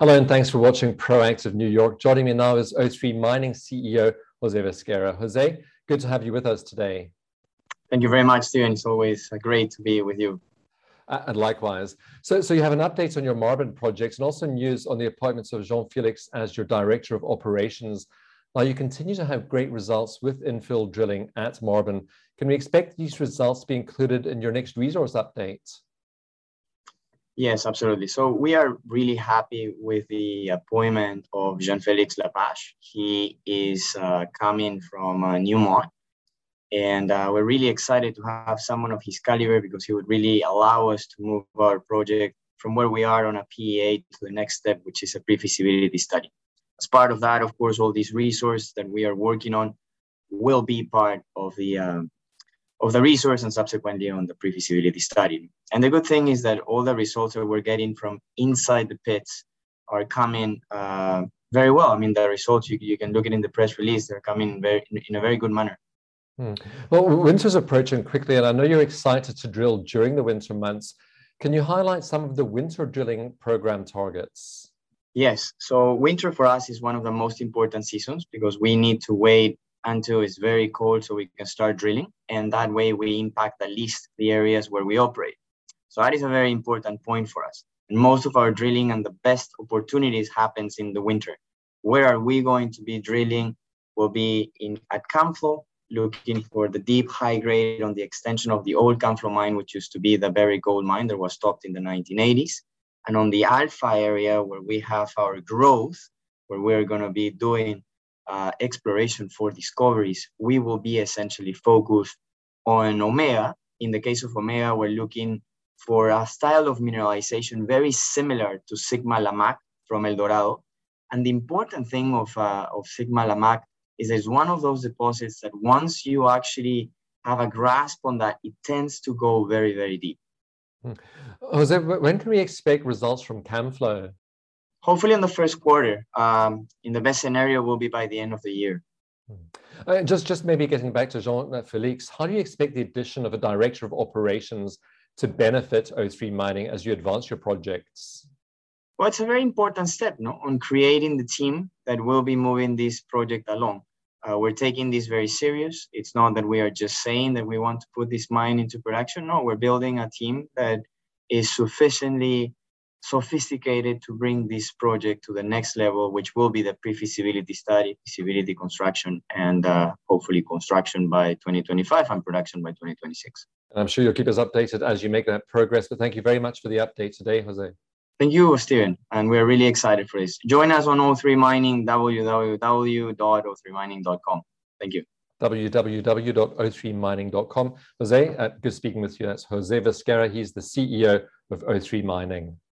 Hello, and thanks for watching Proactive New York. Joining me now is O3 Mining CEO, Jose Visquera. Jose, good to have you with us today. Thank you very much, Steven. It's always great to be with you. And likewise. So you have an update on your Marban project and also news on the appointments of Jean-Felix as your Director of Operations. Now, you continue to have great results with infill drilling at Marban. Can we expect these results to be included in your next resource update? Yes, absolutely. So we are really happy with the appointment of Jean-Felix Lapage. He is coming from Newmont, and we're really excited to have someone of his caliber because he would really allow us to move our project from where we are on a PEA to the next step, which is a pre-feasibility study. As part of that, of course, all these resources that we are working on will be part of the resource and subsequently on the pre-feasibility study. And the good thing is that all the results that we're getting from inside the pits are coming very well. I mean, the results, you can look at in the press release, they're coming in a very good manner. Well, winter's approaching quickly, and I know you're excited to drill during the winter months. Can you highlight some of the winter drilling program targets? Yes, so winter for us is one of the most important seasons because we need to wait until it's very cold so we can start drilling, and that way we impact the least the areas where we operate. So that is a very important point for us. And most of our drilling and the best opportunities happens in the winter. Where are we going to be drilling? We'll be at Camflo, looking for the deep high grade on the extension of the old Camflo mine, which used to be the Berry gold mine that was stopped in the 1980s. And on the Alpha area where we have our growth, where we're going to be doing exploration for discoveries, we will be essentially focused on Omega. In the case of Omega, we're looking for a style of mineralization very similar to Sigma Lamaque from El Dorado. And the important thing of Sigma Lamaque is it's one of those deposits that once you actually have a grasp on that, it tends to go very, very deep. Jose, when can we expect results from Camflo? Hopefully in the first quarter. In the best scenario, will be by the end of the year. Just maybe getting back to Jean-Felix, how do you expect the addition of a Director of Operations to benefit O3 Mining as you advance your projects? Well, it's a very important step, on creating the team that will be moving this project along. We're taking this very serious. It's not that we are just saying that we want to put this mine into production. No, we're building a team that is sufficiently sophisticated to bring this project to the next level, which will be the pre-feasibility study, feasibility construction, and hopefully construction by 2025 and production by 2026. And I'm sure you'll keep us updated as you make that progress, but thank you very much for the update today, Jose. Thank you, Steven, and we're really excited for this. Join us on O3 Mining, www.o3mining.com. Thank you. www.o3mining.com. Jose, good speaking with you. That's Jose Visquera. He's the CEO of O3 Mining.